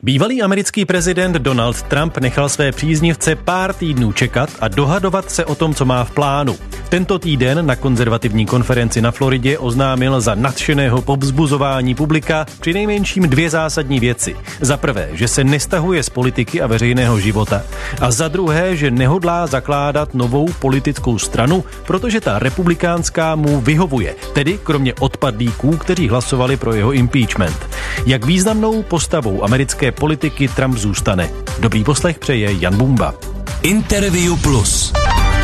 Bývalý americký prezident Donald Trump nechal své příznivce pár týdnů čekat a dohadovat se o tom, co má v plánu. Tento týden na konzervativní konferenci na Floridě oznámil za nadšeného povzbuzování publika přinejmenším dvě zásadní věci. Za prvé, že se nestahuje z politiky a veřejného života. A za druhé, že nehodlá zakládat novou politickou stranu, protože ta republikánská mu vyhovuje. Tedy kromě odpadlíků, kteří hlasovali pro jeho impeachment. Jak významnou postavou americké politiky Trump zůstane? Dobrý poslech přeje Jan Bumba. Interview Plus.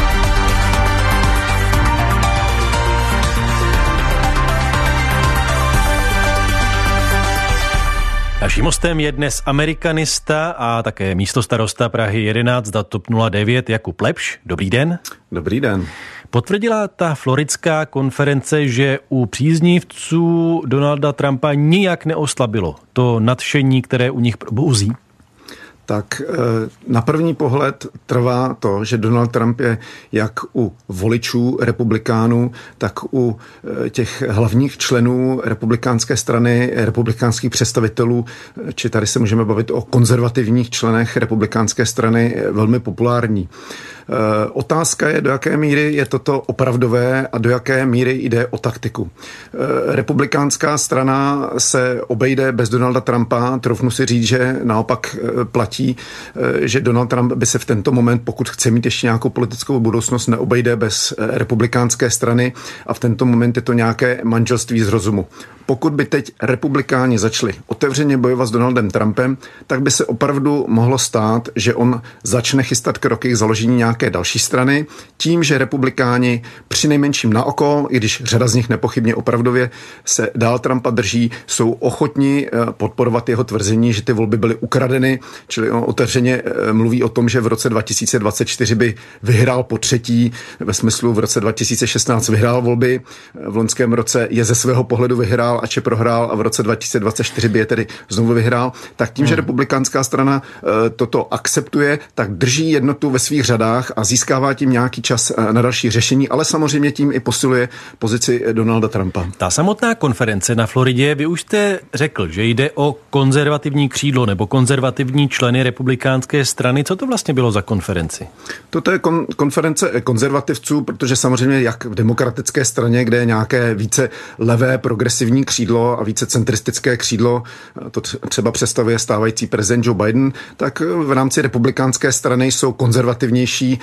Naším hostem je dnes amerikanista a také místostarosta Prahy 11 za TOP 09 Jakub Lepš. Dobrý den. Dobrý den. Potvrdila ta floridská konference, že u příznivců Donalda Trumpa nijak neoslabilo to nadšení, které u nich probouzí? Tak na první pohled trvá to, že Donald Trump je jak u voličů republikánů, tak u těch hlavních členů republikánské strany, republikánských představitelů, či tady se můžeme bavit o konzervativních členech republikánské strany, velmi populární. Otázka je, do jaké míry je toto opravdové a do jaké míry jde o taktiku. Republikánská strana se obejde bez Donalda Trumpa, troufnu si říct, že naopak platí, že Donald Trump by se v tento moment, pokud chce mít ještě nějakou politickou budoucnost, neobejde bez republikánské strany a v tento moment je to nějaké manželství z rozumu. Pokud by teď republikáni začali otevřeně bojovat s Donaldem Trumpem, tak by se opravdu mohlo stát, že on začne chystat kroky k založení nějaké další strany, tím, že republikáni přinejmenším na oko, i když řada z nich nepochybně opravdově se dál Trumpa drží, jsou ochotní podporovat jeho tvrzení, že ty volby byly ukradeny, čili on otevřeně mluví o tom, že v roce 2024 by vyhrál po třetí, ve smyslu v roce 2016 vyhrál volby, v loňském roce je ze svého pohledu vyhrál, ač je prohrál a v roce 2024 by je tedy znovu vyhrál, tak tím, že republikánská strana toto akceptuje, tak drží jednotu ve svých řadách a získává tím nějaký čas na další řešení, ale samozřejmě tím i posiluje pozici Donalda Trumpa. Ta samotná konference na Floridě, vy už jste řekl, že jde o konzervativní křídlo nebo konzervativní členy republikánské strany. Co to vlastně bylo za konferenci? Toto je konference konzervativců, protože samozřejmě jak v demokratické straně, kde je nějaké více levé progresivní křídlo a více centristické křídlo, to třeba představuje stávající prezident Joe Biden, tak v rámci republikánské strany jsou konzervativnější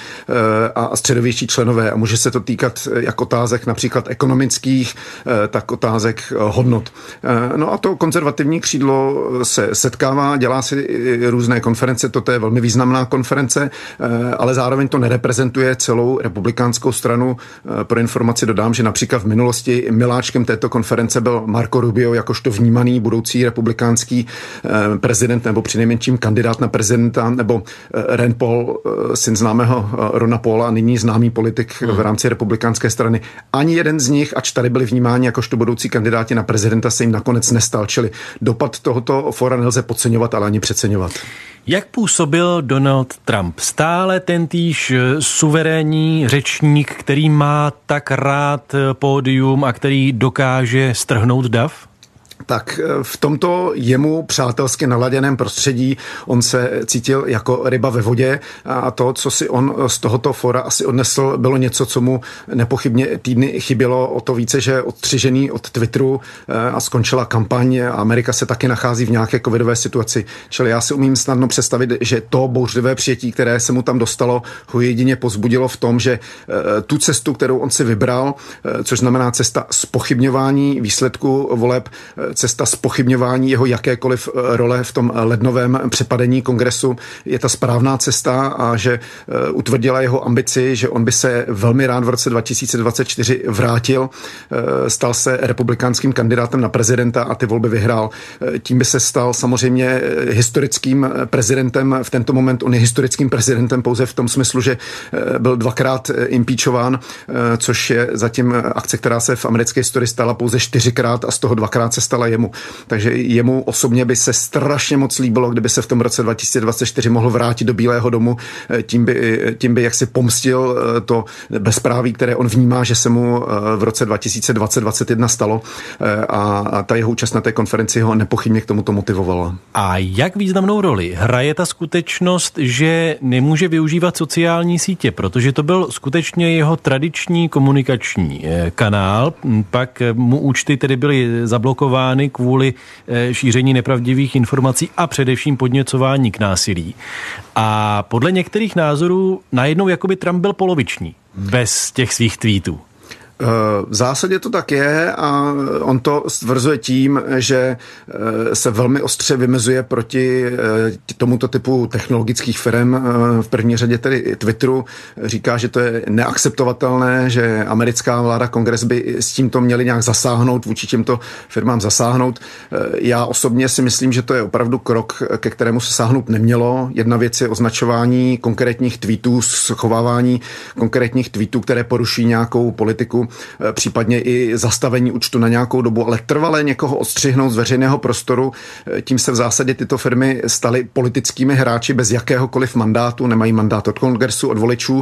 a středovější členové a může se to týkat jak otázek například ekonomických, tak otázek hodnot. No a to konzervativní křídlo se setkává, dělá si různé konference, toto je velmi významná konference, ale zároveň to nereprezentuje celou republikánskou stranu. Pro informaci dodám, že například v minulosti miláčkem této konference byl Marco Rubio, jakožto vnímaný budoucí republikánský prezident nebo přinejmenším kandidát na prezidenta, nebo Rand Paul, syn známého Rona Paula, nyní známý politik v rámci republikánské strany. Ani jeden z nich, ač tady byli vnímáni jakožto budoucí kandidáti na prezidenta, se jim nakonec nestal, čili dopad tohoto fora nelze podceňovat, ale ani přeceňovat. Jak působil Donald Trump? Stále tentýž suverénní řečník, který má tak rád pódium a který dokáže strhnout dav? Tak v tomto jemu přátelsky naladěném prostředí on se cítil jako ryba ve vodě a to, co si on z tohoto fora asi odnesl, bylo něco, co mu nepochybně týdny chybělo, o to více, že odstřižený od Twitteru a skončila kampaň a Amerika se taky nachází v nějaké covidové situaci. Čili já si umím snadno představit, že to bouřlivé přijetí, které se mu tam dostalo, ho jedině pozbudilo v tom, že tu cestu, kterou on si vybral, což znamená cesta zpochybňování výsledku voleb, cesta zpochybňování jeho jakékoliv role v tom lednovém přepadení kongresu je ta správná cesta a že utvrdila jeho ambici, že on by se velmi rád v roce 2024 vrátil, stal se republikánským kandidátem na prezidenta a ty volby vyhrál. Tím by se stal samozřejmě historickým prezidentem. V tento moment on je historickým prezidentem pouze v tom smyslu, že byl dvakrát impeachován, což je zatím akce, která se v americké historii stala pouze 4krát a z toho 2krát se stala dostala jemu. Takže jemu osobně by se strašně moc líbilo, kdyby se v tom roce 2024 mohl vrátit do Bílého domu, tím by jaksi pomstil to bezpráví, které on vnímá, že se mu v roce 2020-2021 stalo, a ta jeho účast na té konferenci ho nepochybně k tomuto motivovala. A jak významnou roli hraje ta skutečnost, že nemůže využívat sociální sítě, protože to byl skutečně jeho tradiční komunikační kanál, pak mu účty tedy byly zablokovány kvůli šíření nepravdivých informací a především podněcování k násilí. A podle některých názorů najednou jakoby Trump byl poloviční bez těch svých tweetů. V zásadě to tak je a on to stvrzuje tím, že se velmi ostře vymezuje proti tomuto typu technologických firm, v první řadě tedy Twitteru. Říká, že to je neakceptovatelné, že americká vláda, kongres by s tímto měli nějak zasáhnout, vůči těmto firmám zasáhnout. Já osobně si myslím, že to je opravdu krok, ke kterému se sáhnout nemělo. Jedna věc je označování konkrétních tweetů, schovávání konkrétních tweetů, které poruší nějakou politiku, případně i zastavení účtu na nějakou dobu, ale trvale někoho odstřihnout z veřejného prostoru, tím se v zásadě tyto firmy staly politickými hráči bez jakéhokoliv mandátu, nemají mandát od kongresu, od voličů,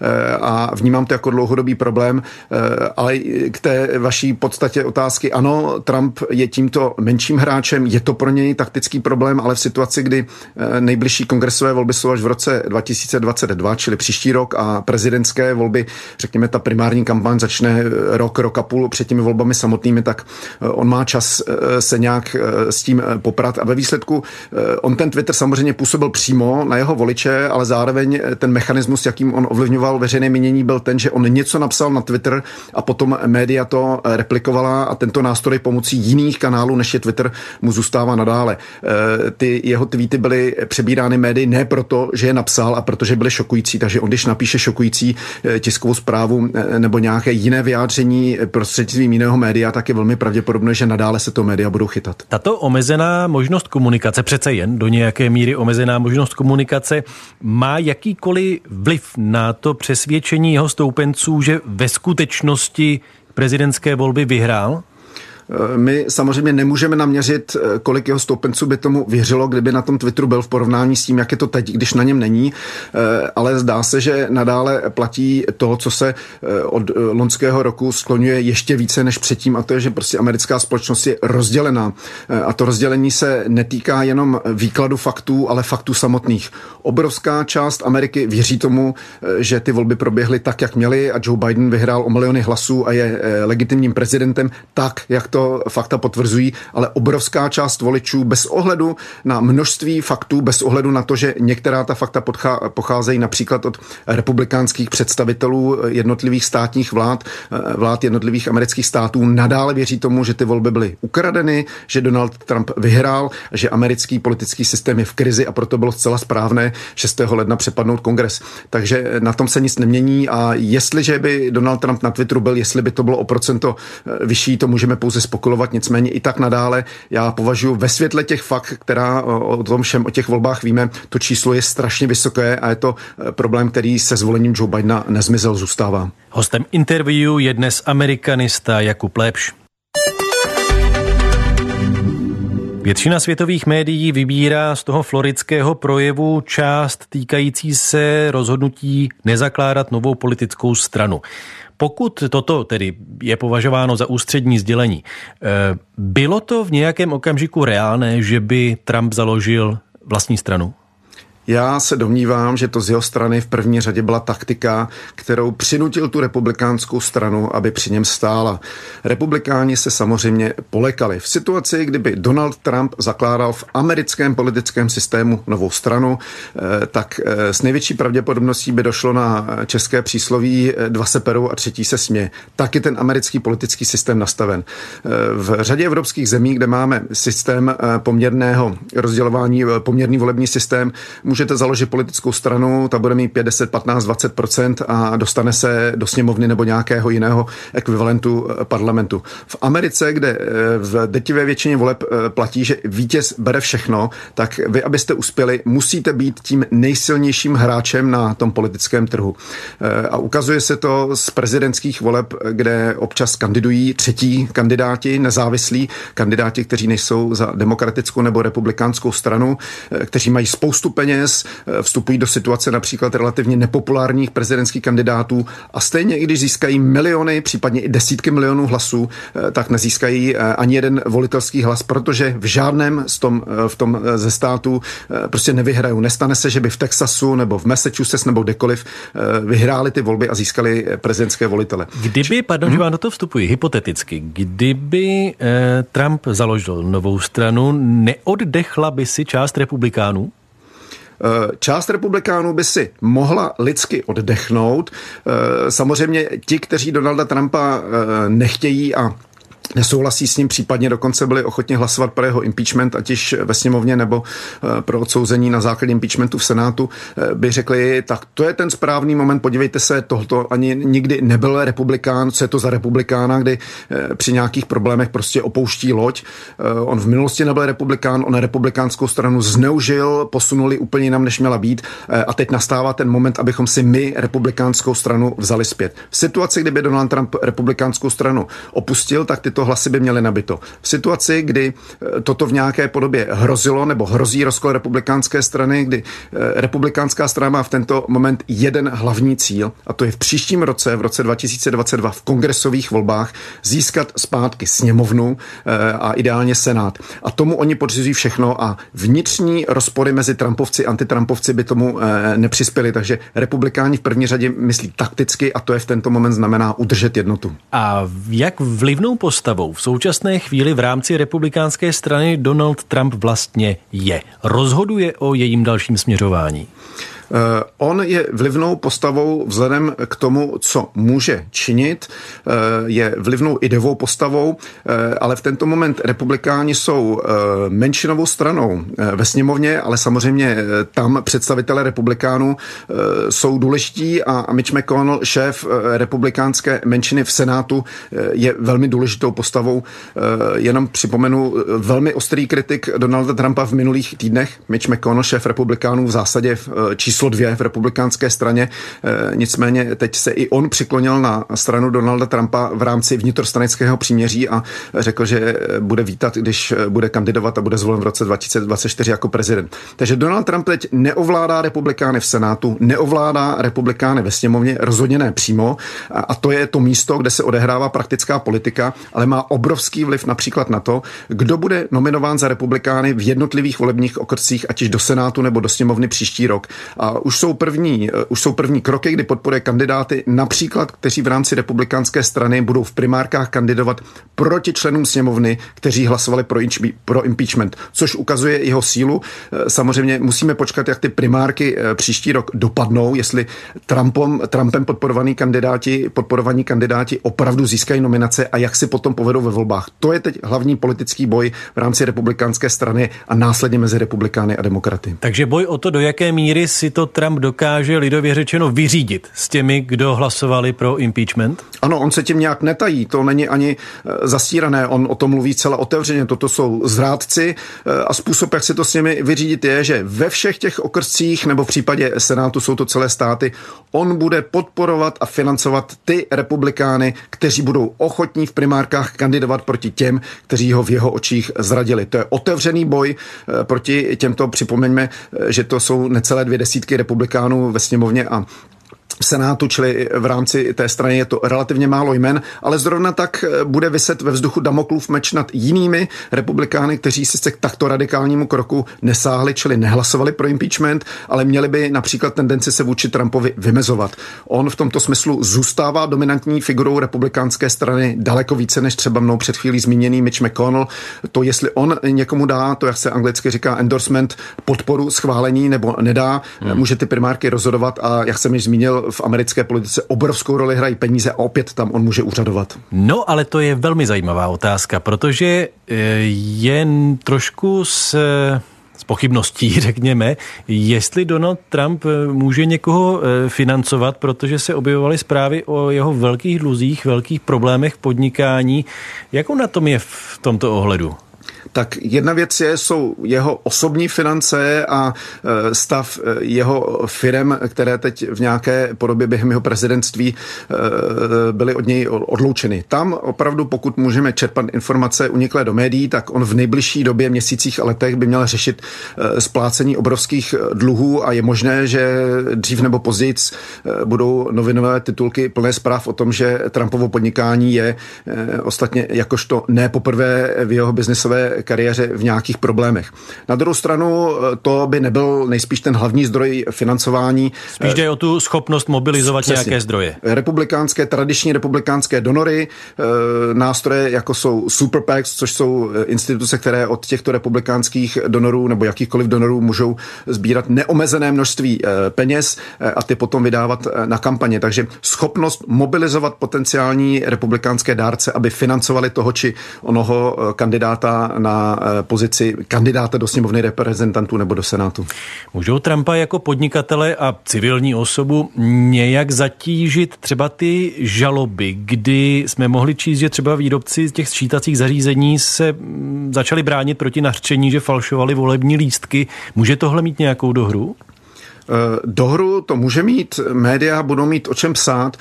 a vnímám to jako dlouhodobý problém, ale k té vaší podstatě otázky, ano, Trump je tímto menším hráčem, je to pro něj taktický problém, ale v situaci, kdy nejbližší kongresové volby jsou až v roce 2022, čili příští rok, a prezidentské volby, řekněme, ta primární kampaň začne rok a půl před těmi volbami samotnými, tak on má čas se nějak s tím poprat, a ve výsledku on ten Twitter samozřejmě působil přímo na jeho voliče, ale zároveň ten mechanismus, jakým on ovlivňoval veřejné mínění, byl ten, že on něco napsal na Twitter a potom média to replikovala, a tento nástroj pomocí jiných kanálů, než je Twitter, mu zůstává nadále. Ty jeho tweety byly přebírány médii ne proto, že je napsal, a protože byly šokující, takže on, když napíše šokující tiskovou zprávu nebo nějaké jiné vyjádření prostřednictvím jiného média, tak je velmi pravděpodobné, že nadále se to média budou chytat. Tato omezená možnost komunikace, přece jen do nějaké míry omezená možnost komunikace, má jakýkoliv vliv na to přesvědčení jeho stoupenců, že ve skutečnosti prezidentské volby vyhrál? My samozřejmě nemůžeme naměřit, kolik jeho stoupenců by tomu věřilo, kdyby na tom Twitteru byl v porovnání s tím, jak je to teď, když na něm není, ale zdá se, že nadále platí to, co se od loňského roku skloňuje ještě více než předtím, a to je, že prostě americká společnost je rozdělená. A to rozdělení se netýká jenom výkladu faktů, ale faktů samotných. Obrovská část Ameriky věří tomu, že ty volby proběhly tak, jak měly, a Joe Biden vyhrál o miliony hlasů a je legitimním prezidentem tak, jak to fakta potvrzují, ale obrovská část voličů bez ohledu na množství faktů, bez ohledu na to, že některá ta fakta pocházejí například od republikánských představitelů jednotlivých státních vlád jednotlivých amerických států, nadále věří tomu, že ty volby byly ukradeny, že Donald Trump vyhrál, že americký politický systém je v krizi, a proto bylo zcela správné 6. ledna přepadnout kongres. Takže na tom se nic nemění, a jestliže by Donald Trump na Twitteru byl, jestli by to bylo o procento vyšší, to můžeme pouze spekulovat, nicméně i tak nadále já považuji ve světle těch fakt, která o tom všem, o těch volbách víme, to číslo je strašně vysoké a je to problém, který se zvolením Joe Bidena nezmizel, zůstává. Hostem interview je dnes amerikanista Jakub Lepš. Většina světových médií vybírá z toho floridského projevu část týkající se rozhodnutí nezakládat novou politickou stranu. Pokud toto tedy je považováno za ústřední sdělení, bylo to v nějakém okamžiku reálné, že by Trump založil vlastní stranu? Já se domnívám, že to z jeho strany v první řadě byla taktika, kterou přinutil tu republikánskou stranu, aby při něm stála. Republikáni se samozřejmě polekali. V situaci, kdyby Donald Trump zakládal v americkém politickém systému novou stranu, tak s největší pravděpodobností by došlo na české přísloví dva se perou a třetí se směje. Tak je ten americký politický systém nastaven. V řadě evropských zemí, kde máme systém poměrného rozdělování, poměrný volební systém, můžete založit politickou stranu, ta bude mít 5, 10, 15, 20% a dostane se do sněmovny nebo nějakého jiného ekvivalentu parlamentu. V Americe, kde v drtivé většině voleb platí, že vítěz bere všechno, tak vy, abyste uspěli, musíte být tím nejsilnějším hráčem na tom politickém trhu. A ukazuje se to z prezidentských voleb, kde občas kandidují třetí kandidáti, nezávislí kandidáti, kteří nejsou za demokratickou nebo republikánskou stranu, kteří mají spoustu peněz, vstupují do situace například relativně nepopulárních prezidentských kandidátů a stejně i když získají miliony, případně i desítky milionů hlasů, tak nezískají ani jeden volitelský hlas, protože v žádném v tom ze států prostě nevyhrajou. Nestane se, že by v Texasu nebo v Massachusetts nebo kdekoliv vyhráli ty volby a získali prezidentské volitele. Kdyby, pardon, že vám do toho vstupuji, hypoteticky, kdyby Trump založil novou stranu, neoddechla by si část republikánů? Část republikánů by si mohla lidsky oddechnout. Samozřejmě ti, kteří Donalda Trumpa nechtějí a nesouhlasí s ním, případně dokonce byli ochotni hlasovat pro jeho impeachment, ať již ve sněmovně nebo pro odsouzení na základě impeachmentu v Senátu, by řekli, tak to je ten správný moment, podívejte se, tohoto ani nikdy nebyl republikán, co je to za republikána, kdy při nějakých problémech prostě opouští loď. On v minulosti nebyl republikán, on republikánskou stranu zneužil, posunuli úplně jinam, než měla být a teď nastává ten moment, abychom si my republikánskou stranu vzali zpět. V situaci, kdyby Donald Trump republikánskou stranu opustil, tak tyto hlasy by měly nabito. V situaci, kdy toto v nějaké podobě hrozilo nebo hrozí rozkol republikánské strany, kdy republikánská strana má v tento moment jeden hlavní cíl, a to je v příštím roce, v roce 2022 v kongresových volbách získat zpátky sněmovnu a ideálně Senát. A tomu oni podřizují všechno a vnitřní rozpory mezi Trumpovci a antitrampovci by tomu nepřispěli, takže republikáni v první řadě myslí takticky a to je v tento moment znamená udržet jednotu. A jak vlivnou postavou v současné chvíli v rámci republikánské strany Donald Trump vlastně je? Rozhoduje o jejím dalším směřování? On je vlivnou postavou vzhledem k tomu, co může činit, je vlivnou ideovou postavou, ale v tento moment republikáni jsou menšinovou stranou ve sněmovně, ale samozřejmě tam představitelé republikánů jsou důležití a Mitch McConnell, šéf republikánské menšiny v Senátu, je velmi důležitou postavou. Jenom připomenu velmi ostrý kritik Donalda Trumpa v minulých týdnech. Mitch McConnell, šéf republikánů, v zásadě číslo 2 v republikánské straně. Nicméně teď se i on přiklonil na stranu Donalda Trumpa v rámci vnitrostranického příměří a řekl, že bude vítat, když bude kandidovat a bude zvolen v roce 2024 jako prezident. Takže Donald Trump teď neovládá republikány v Senátu, neovládá republikány ve sněmovně, rozhodně ne přímo a to je to místo, kde se odehrává praktická politika, ale má obrovský vliv například na to, kdo bude nominován za republikány v jednotlivých volebních okrscích, ať již do Senátu nebo do sněmovny příští rok. A už jsou první kroky, kdy podporuje kandidáty, například, kteří v rámci republikánské strany budou v primárkách kandidovat proti členům sněmovny, kteří hlasovali pro impeachment, což ukazuje jeho sílu. Samozřejmě musíme počkat, jak ty primárky příští rok dopadnou, jestli Trumpem podporovaní kandidáti opravdu získají nominace a jak si potom povedou ve volbách. To je teď hlavní politický boj v rámci republikánské strany a následně mezi republikány a demokraty. Takže boj o to, do jaké míry si to Trump dokáže lidově řečeno vyřídit s těmi, kdo hlasovali pro impeachment? Ano, on se tím nějak netají, to není ani zastírané, on o tom mluví celá otevřeně, toto jsou zrádci a způsob, jak se to s nimi vyřídit je, že ve všech těch okrscích nebo v případě Senátu jsou to celé státy, on bude podporovat a financovat ty republikány, kteří budou ochotní v primárkách kandidovat proti těm, kteří ho v jeho očích zradili. To je otevřený boj proti těmto, připomeňme, že to jsou necelé 2 desítky republikánů ve sněmovně a v Senátu, čili v rámci té strany je to relativně málo jmen, ale zrovna tak bude viset ve vzduchu Damoklův meč nad jinými republikány, kteří se k takto radikálnímu kroku nesáhli, čili nehlasovali pro impeachment, ale měli by například tendenci se vůči Trumpovi vymezovat. On v tomto smyslu zůstává dominantní figurou republikánské strany daleko více než třeba mnou před chvílí zmíněný Mitch McConnell. To, jestli on někomu dá, to jak se anglicky říká endorsement, podporu, schválení nebo nedá, může ty primárky rozhodovat a jak jsem již zmínil, v americké politice obrovskou roli hrají peníze a opět tam on může úřadovat. No, ale to je velmi zajímavá otázka, protože je trošku z s pochybností, řekněme, jestli Donald Trump může někoho financovat, protože se objevovaly zprávy o jeho velkých dluzích, velkých problémech v podnikání. Jak on na tom je v tomto ohledu? Tak jedna věc jsou jeho osobní finance a stav jeho firem, které teď v nějaké podobě během jeho prezidentství byly od něj odloučeny. Tam opravdu, pokud můžeme čerpat informace uniklé do médií, tak on v nejbližší době, měsících a letech by měl řešit splácení obrovských dluhů a je možné, že dřív nebo později budou novinové titulky plné zpráv o tom, že Trumpovo podnikání je ostatně jakožto ne poprvé v jeho biznesové kariéře v nějakých problémech. Na druhou stranu to by nebyl nejspíš ten hlavní zdroj financování. Spíš jde o tu schopnost mobilizovat nějaké zdroje. Tradiční republikánské donory, nástroje jako jsou Super PACs, což jsou instituce, které od těchto republikánských donorů nebo jakýchkoliv donorů můžou sbírat neomezené množství peněz a ty potom vydávat na kampaně. Takže schopnost mobilizovat potenciální republikánské dárce, aby financovali toho či onoho kandidáta na pozici kandidáta do sněmovny reprezentantů nebo do Senátu. Můžou Trumpa jako podnikatele a civilní osobu nějak zatížit třeba ty žaloby, kdy jsme mohli číst, že třeba výrobci těch sčítacích zařízení se začali bránit proti nařčení, že falšovali volební lístky. Může tohle mít nějakou dohru? Dohru to může mít, média budou mít o čem psát,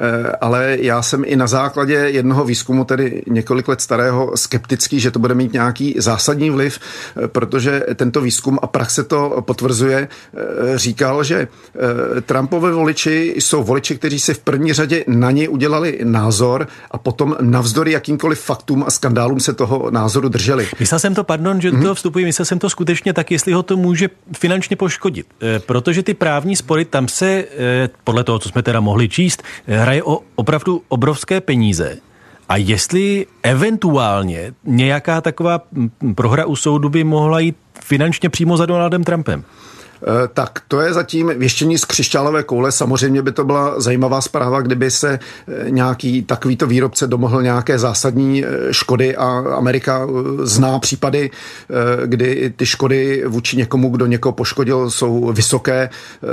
ale já jsem i na základě jednoho výzkumu, tedy několik let starého, skeptický, že to bude mít nějaký zásadní vliv, protože tento výzkum a praxe to potvrzuje, říkal, že Trumpovi voliči jsou voliči, kteří si v první řadě na něj udělali názor a potom navzdory jakýmkoliv faktům a skandálům se toho názoru drželi. Myslel jsem to, pardon, že do toho vstupuji, myslel jsem to skutečně tak, jestli ho to může finančně poškodit, protože ty právní spory, tam se, podle toho, co jsme teda mohli číst, hraje o opravdu obrovské peníze. A jestli eventuálně nějaká taková prohra u soudu by mohla jít finančně přímo za Donaldem Trumpem? Tak to je zatím věštění z křišťálové koule. Samozřejmě by to byla zajímavá zpráva, kdyby se nějaký takovýto výrobce domohl nějaké zásadní škody a Amerika zná případy, kdy ty škody vůči někomu, kdo někoho poškodil, jsou vysoké.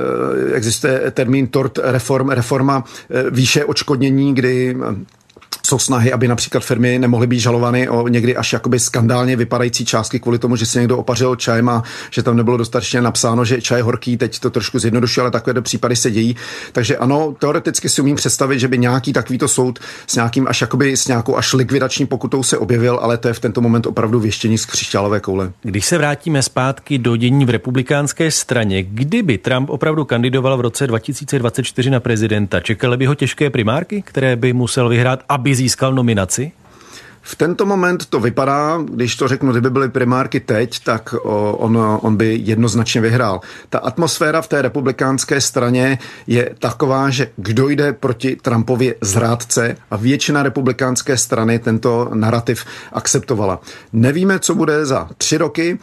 Existuje termín tort reforma výše odškodnění, kdy jsou snahy, aby například firmy nemohly být žalovány o někdy až jakoby skandálně vypadající částky kvůli tomu, že si někdo opařil čajem a že tam nebylo dostatečně napsáno, že čaj je horký, teď to trošku zjednodušuje, ale takové případy se dějí. Takže ano, teoreticky si umím představit, že by nějaký takovýto soud s nějakým až jakoby s nějakou až likvidační pokutou se objevil, ale to je v tento moment opravdu věštění z křišťálové koule. Když se vrátíme zpátky do dění v republikánské straně, kdyby Trump opravdu kandidoval v roce 2024 na prezidenta, čekaly by ho těžké primárky, které by musel vyhrát, aby získal nominaci? V tento moment to vypadá, když to řeknu, kdyby byly primárky teď, tak on by jednoznačně vyhrál. Ta atmosféra v té republikánské straně je taková, že kdo jde proti Trumpově zrádce a většina republikánské strany tento narrativ akceptovala. Nevíme, co bude za 3 roky,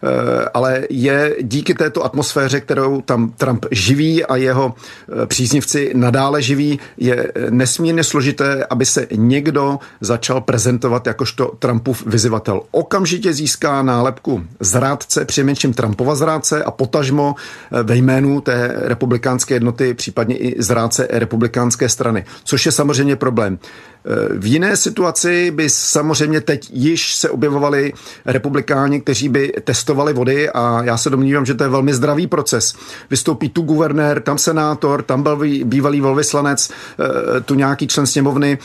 ale je díky této atmosféře, kterou tam Trump živí a jeho příznivci nadále živí, je nesmírně složité, aby se někdo začal prezentovat jakožto Trumpův vyzývatel. Okamžitě získá nálepku zrádce, přinejmenším Trumpova zrádce a potažmo ve jménu té republikánské jednoty, případně i zrádce republikánské strany, což je samozřejmě problém. V jiné situaci by samozřejmě teď již se objevovali republikáni, kteří by testovali vody a já se domnívám, že to je velmi zdravý proces. Vystoupí tu guvernér, tam senátor, tam byl bývalý velvyslanec, tu nějaký člen sněmovny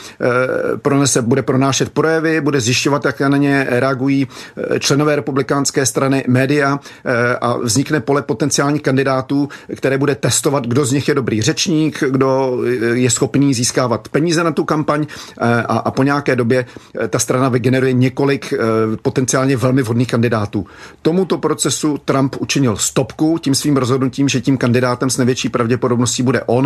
bude pronášet projevy, bude zjišťovat, jak na ně reagují členové republikánské strany, média a vznikne pole potenciálních kandidátů, které bude testovat, kdo z nich je dobrý řečník, kdo je schopný získávat peníze na tu kampaň a po nějaké době ta strana vygeneruje několik potenciálně velmi vhodných kandidátů. Tomuto procesu Trump učinil stopku tím svým rozhodnutím, že tím kandidátem s největší pravděpodobností bude on.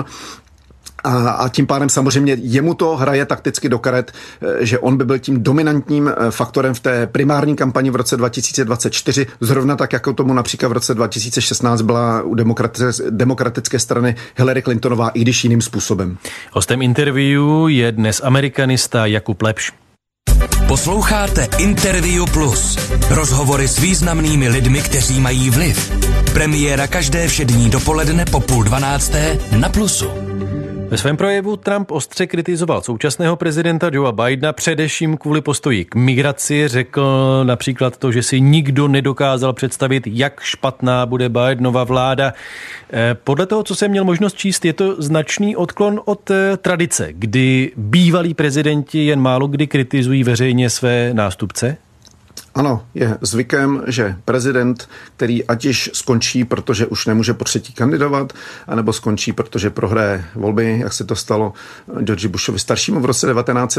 A tím pádem samozřejmě jemu to hraje takticky do karet, že on by byl tím dominantním faktorem v té primární kampani v roce 2024, zrovna tak, jako tomu například v roce 2016 byla u demokratické strany Hillary Clintonová, i když jiným způsobem. Hostem interview je dnes amerikanista Jakub Lepš. Posloucháte Interview Plus. Rozhovory s významnými lidmi, kteří mají vliv. Premiéra každé všední dopoledne po 11:30 na Plusu. Ve svém projevu Trump ostře kritizoval současného prezidenta Joea Bidena především kvůli postoji k migraci. Řekl například to, že si nikdo nedokázal představit, jak špatná bude Bidenova vláda. Podle toho, co jsem měl možnost číst, je to značný odklon od tradice, kdy bývalí prezidenti jen málo kdy kritizují veřejně své nástupce. Ano, je zvykem, že prezident, který ať již skončí, protože už nemůže po třetí kandidovat, anebo skončí, protože prohraje volby, jak se to stalo George Bushovi staršímu v roce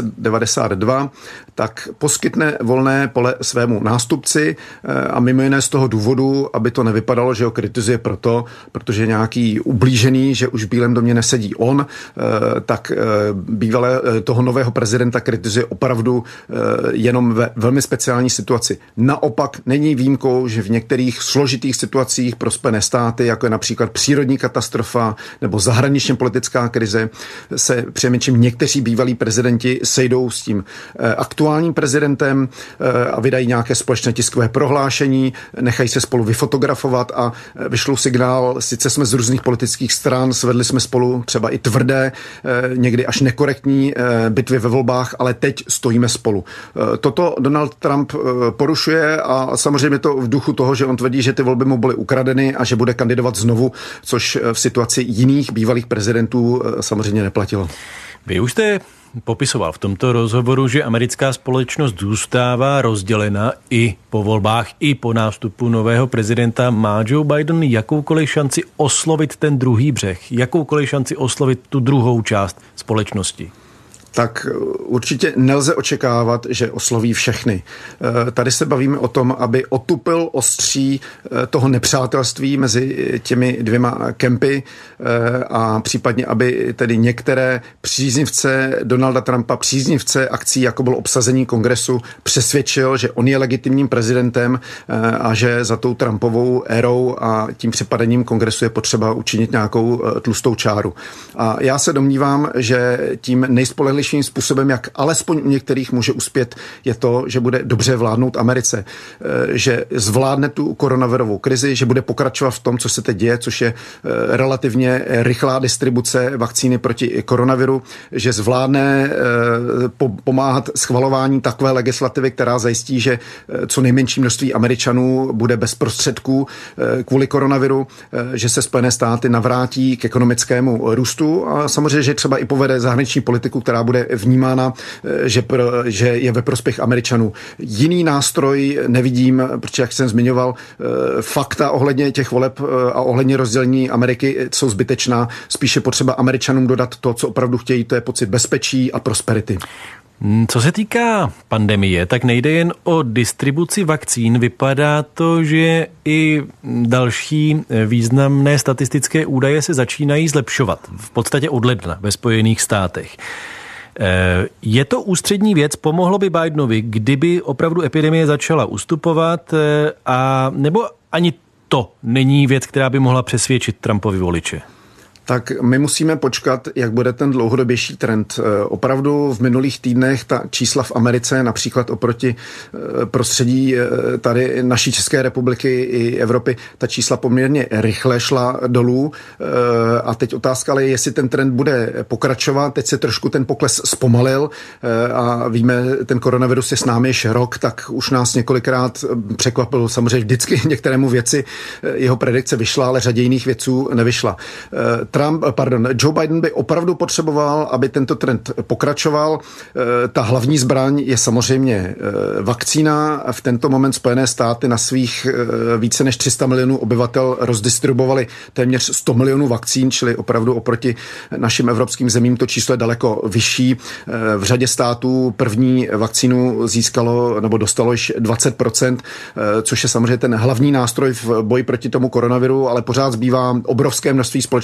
1992, tak poskytne volné pole svému nástupci a mimo jiné z toho důvodu, aby to nevypadalo, že ho kritizuje protože je nějaký ublížený, že už v Bílém domě nesedí on, tak bývalé toho nového prezidenta kritizuje opravdu jenom ve velmi speciální situaci. Naopak není výjimkou, že v některých složitých situacích pro Spojené státy, jako je například přírodní katastrofa nebo zahraničně politická krize, se přinejmenším někteří bývalí prezidenti sejdou s tím aktuálním prezidentem a vydají nějaké společné tiskové prohlášení, nechají se spolu vyfotografovat a vyšlou signál, sice jsme z různých politických stran, svedli jsme spolu třeba i tvrdé, někdy až nekorektní bitvy ve volbách, ale teď stojíme spolu. Toto Donald Trump porušuje a samozřejmě to v duchu toho, že on tvrdí, že ty volby mu byly ukradeny a že bude kandidovat znovu, což v situaci jiných bývalých prezidentů samozřejmě neplatilo. Vy už jste popisoval v tomto rozhovoru, že americká společnost zůstává rozdělena i po volbách, i po nástupu nového prezidenta. Má Joe Biden jakoukoliv šanci oslovit ten druhý břeh? Jakoukoliv šanci oslovit tu druhou část společnosti? Tak určitě nelze očekávat, že osloví všechny. Tady se bavíme o tom, aby otupil ostří toho nepřátelství mezi těmi dvěma kempy a případně, aby tedy některé příznivce Donalda Trumpa, příznivce akcí, jako bylo obsazení kongresu, přesvědčil, že on je legitimním prezidentem a že za tou Trumpovou érou a tím přepadením kongresu je potřeba učinit nějakou tlustou čáru. A já se domnívám, že tím nejspolehlivějším způsobem, jak alespoň u některých může uspět, je to, že bude dobře vládnout Americe, že zvládne tu koronavirovou krizi, že bude pokračovat v tom, co se teď děje, což je relativně rychlá distribuce vakcíny proti koronaviru, že zvládne pomáhat schvalování takové legislativy, která zajistí, že co nejmenší množství Američanů bude bez prostředků kvůli koronaviru, že se Spojené státy navrátí k ekonomickému růstu a samozřejmě, že třeba i povede zahraniční politiku, která bude vnímána, že je ve prospěch Američanů. Jiný nástroj nevidím, protože, jak jsem zmiňoval, fakta ohledně těch voleb a ohledně rozdělení Ameriky jsou zbytečná. Spíše potřeba Američanům dodat to, co opravdu chtějí, to je pocit bezpečí a prosperity. Co se týká pandemie, tak nejde jen o distribuci vakcín. Vypadá to, že i další významné statistické údaje se začínají zlepšovat. V podstatě od ledna ve Spojených státech. Je to ústřední věc, pomohlo by Bidenovi, kdyby opravdu epidemie začala ustupovat, a nebo ani to není věc, která by mohla přesvědčit Trumpovi voliče? Tak my musíme počkat, jak bude ten dlouhodobější trend. Opravdu v minulých týdnech ta čísla v Americe, například oproti prostředí tady naší České republiky i Evropy, ta čísla poměrně rychle šla dolů a teď otázka je, jestli ten trend bude pokračovat. Teď se trošku ten pokles zpomalil a víme, ten koronavirus je s námi již rok, tak už nás několikrát překvapil samozřejmě vždycky některému věci. Jeho predikce vyšla, ale řadě jiných věců nevyšla. Joe Biden by opravdu potřeboval, aby tento trend pokračoval. Ta hlavní zbraň je samozřejmě vakcína. V tento moment Spojené státy na svých více než 300 milionů obyvatel rozdistribuovali téměř 100 milionů vakcín, čili opravdu oproti našim evropským zemím to číslo je daleko vyšší. V řadě států první vakcínu získalo nebo dostalo již 20%, což je samozřejmě ten hlavní nástroj v boji proti tomu koronaviru, ale pořád zbývá obrovské množství společnosti,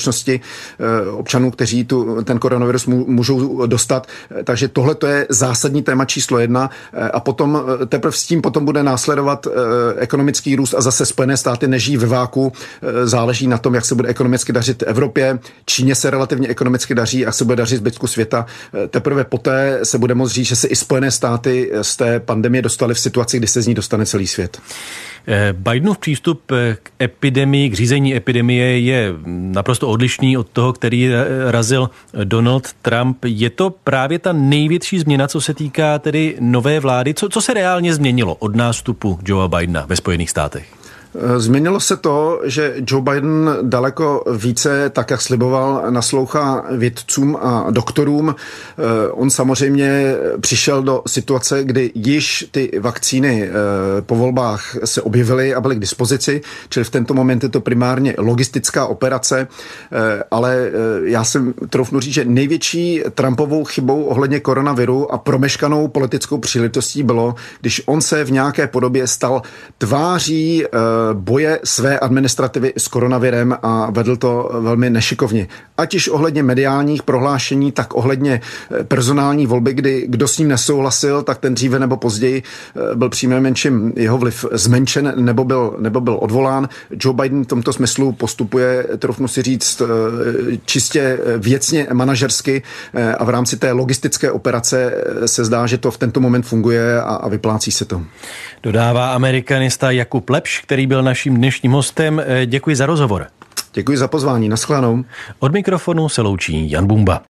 občanů, kteří ten koronavirus můžou dostat. Takže tohle to je zásadní téma číslo 1 a potom teprve s tím potom bude následovat ekonomický růst a zase Spojené státy nežijí ve váku. Záleží na tom, jak se bude ekonomicky dařit Evropě. Číně se relativně ekonomicky daří a se bude dařit zbytku světa. Teprve poté se bude moct říct, že se i Spojené státy z té pandemie dostaly v situaci, kdy se z ní dostane celý svět. Bidenův přístup k epidemii, k řízení epidemie je naprosto odlišný od toho, který razil Donald Trump. Je to právě ta největší změna, co se týká tedy nové vlády? Co se reálně změnilo od nástupu Joea Bidena ve Spojených státech? Změnilo se to, že Joe Biden daleko více, tak jak sliboval, naslouchá vědcům a doktorům. On samozřejmě přišel do situace, kdy již ty vakcíny po volbách se objevily a byly k dispozici, čili v tento moment je to primárně logistická operace, ale já jsem troufnu říct, že největší Trumpovou chybou ohledně koronaviru a promeškanou politickou příležitostí bylo, když on se v nějaké podobě stal tváří boje své administrativy s koronavirem a vedl to velmi nešikovně. Ať již ohledně mediálních prohlášení, tak ohledně personální volby, kdy kdo s ním nesouhlasil, tak ten dříve nebo později byl přinejmenším jeho vliv zmenšen nebo byl odvolán. Joe Biden v tomto smyslu postupuje, troufnu si říct, čistě věcně manažersky a v rámci té logistické operace se zdá, že to v tento moment funguje a vyplácí se to. Dodává amerikanista Jakub Lepš, který byl naším dnešním hostem. Děkuji za rozhovor. Děkuji za pozvání. Naschledanou. Od mikrofonu se loučí Jan Bumba.